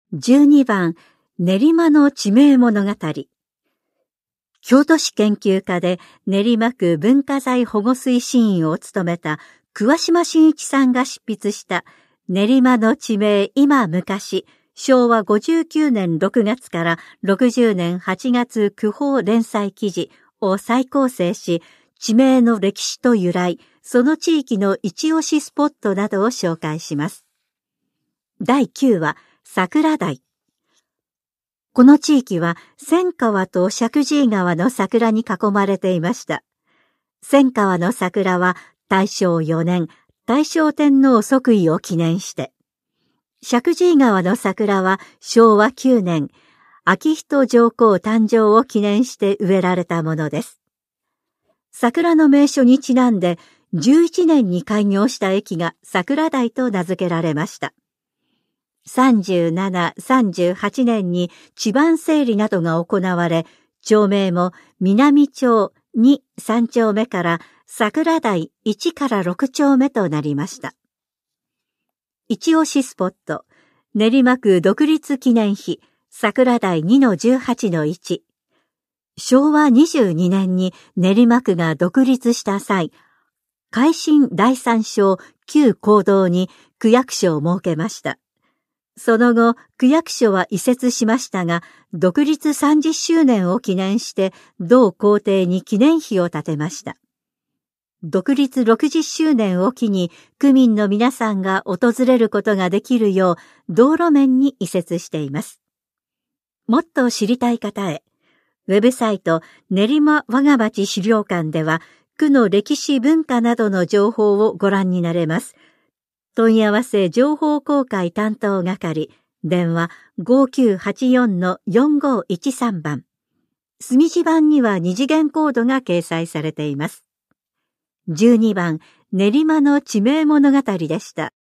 12番、練馬の地名物語。京都市研究家で練馬区文化財保護推進員を務めた桑島真一さんが執筆した練馬の地名今昔、昭和59年6月から60年8月9報連載記事を再構成し、地名の歴史と由来、その地域の一押しスポットなどを紹介します。第9話、桜台。この地域は千川と石神井川の桜に囲まれていました。千川の桜は大正4年、大正天皇即位を記念して、石神井川の桜は昭和9年、昭仁上皇誕生を記念して植えられたものです。桜の名所にちなんで、11年に開業した駅が桜台と名付けられました。37、38年に地盤整理などが行われ、町名も南町2、3丁目から桜台1から6丁目となりました。一押しスポット、練馬区独立記念碑、桜台 2-18-1。昭和22年に練馬区が独立した際、改新第三章旧公道に区役所を設けました。その後、区役所は移設しましたが、独立30周年を記念して、同校庭に記念碑を建てました。独立60周年を機に、区民の皆さんが訪れることができるよう、道路面に移設しています。もっと知りたい方へ、ウェブサイト練馬我が町資料館では、区の歴史文化などの情報をご覧になれます。問い合わせ情報公開担当係、電話 5984-4513 番。墨字版には二次元コードが掲載されています。12番、練馬の地名物語でした。